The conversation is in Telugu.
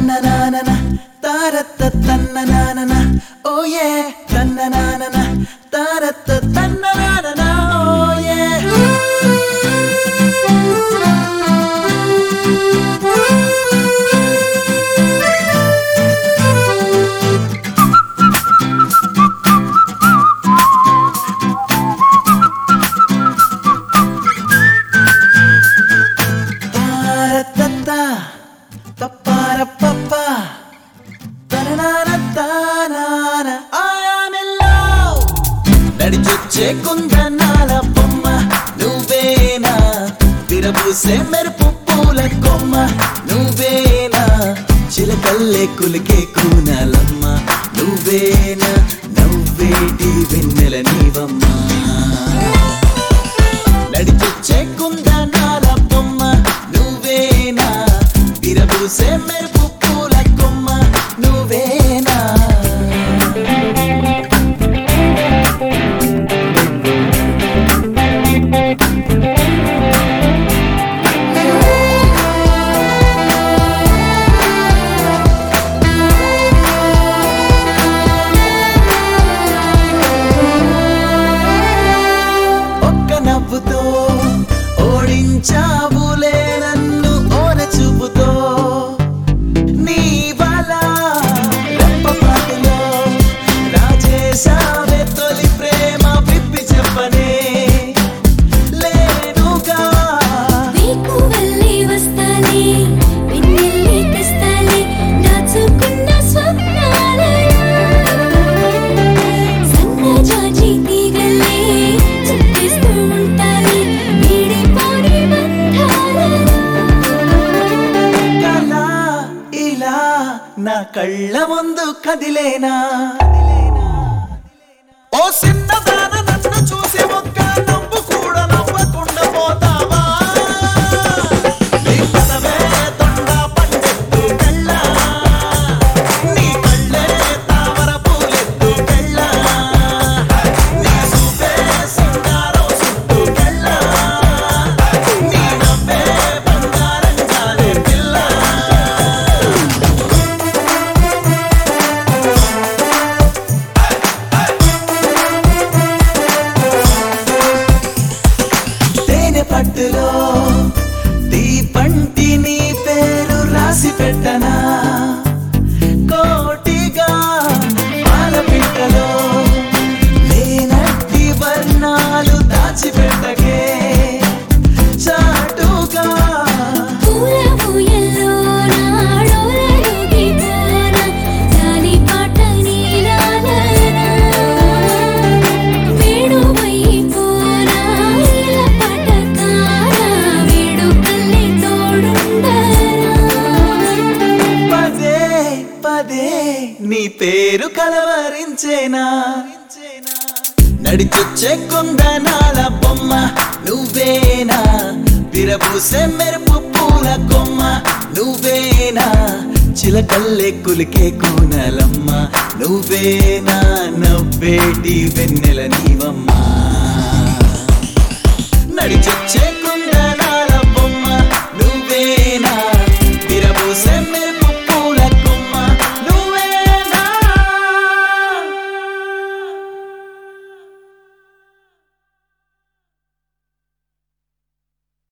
Tanna-na-na-na, ta-ra-ta-tanna-na-na-na. Oh yeah, tanna-na-na-na, ta-ra-ta-tanna-na-na-na. Oh yeah. Ta-ra-ta-ta, ta-pa-ra-pa-pa, ta-na-na-na-ta-na-na. I am in love. నడిచొచ్చే కుందనాల బొమ్మ నువ్వేనా, విరబూసే మెరుపు పూల కొమ్మ నువ్వేనా, చిలకల్లే కులికే కూనలమ్మ నువ్వేనా, నవ్వేటి వెన్నెల నీవమ్మా. నడిచొచ్చే కుందనాల బొమ్మ నువ్వేనా, విరబూసే మెరుపు పూల కొమ్మ నువ్వేనా. ఒక్క నవ్వుతో ఓడించావులే నన్ను ఓర చూపుతో, నీ వల రెప్పపాటులో రాజేశావే తొలి ప్రేమ విప్పి చెప్పనే లేనుగా. నీకు వెళ్ళి వస్తాలే, వెన్నెల్లి తెస్తాలే, దాచుకున్న స్వప్నాలయా. సన్నజాజి తీగలే చుట్టేస్తూ ఉంటాలే, వీడిపోని బంధాలయా. కల ఇలా నా కళ్ళ ముందు కదిలేనా. ఓ సిన్నదాన నన్ను చూసి ఒక్క నవ్వు కూడా నవ్వకుండా పోతావా. నీ పదవే తొండ పండెత్తు కళ్ళ, నీ కళ్ళే తామర పూలెత్తు కళ్ళ, నీ చూపే సింగారం సుట్టు కళ్ళ, నీ నవ్వే బంగారం జానే పిల్ల. తేనె పట్టులో దీపంటి నీ పేరు రాసి పెట్టనా, కోటిగా పాలపిట్టలో లేనట్టి వర్ణాలు దాచిపెట్టకే చాటుగా. పూల ఊయల్లోన డోలలోగిపోన, జాలిపాట నీలాలన. వేణువైపోన ఇలా పటకాన, వేడుకల్లే తోడుండనా. పదే పదే నీ పేరు కలవరించేనా. నడిచొచ్చే కుందనాల బొమ్మ నువ్వేనా, విరబూసే మెరుపు పూల కొమ్మ నువ్వేనా, చిలకల్లే కులికే కూనలమ్మ నువ్వేనా, నవ్వేటి వెన్నెల నీవమ్మా. నడిచొచ్చే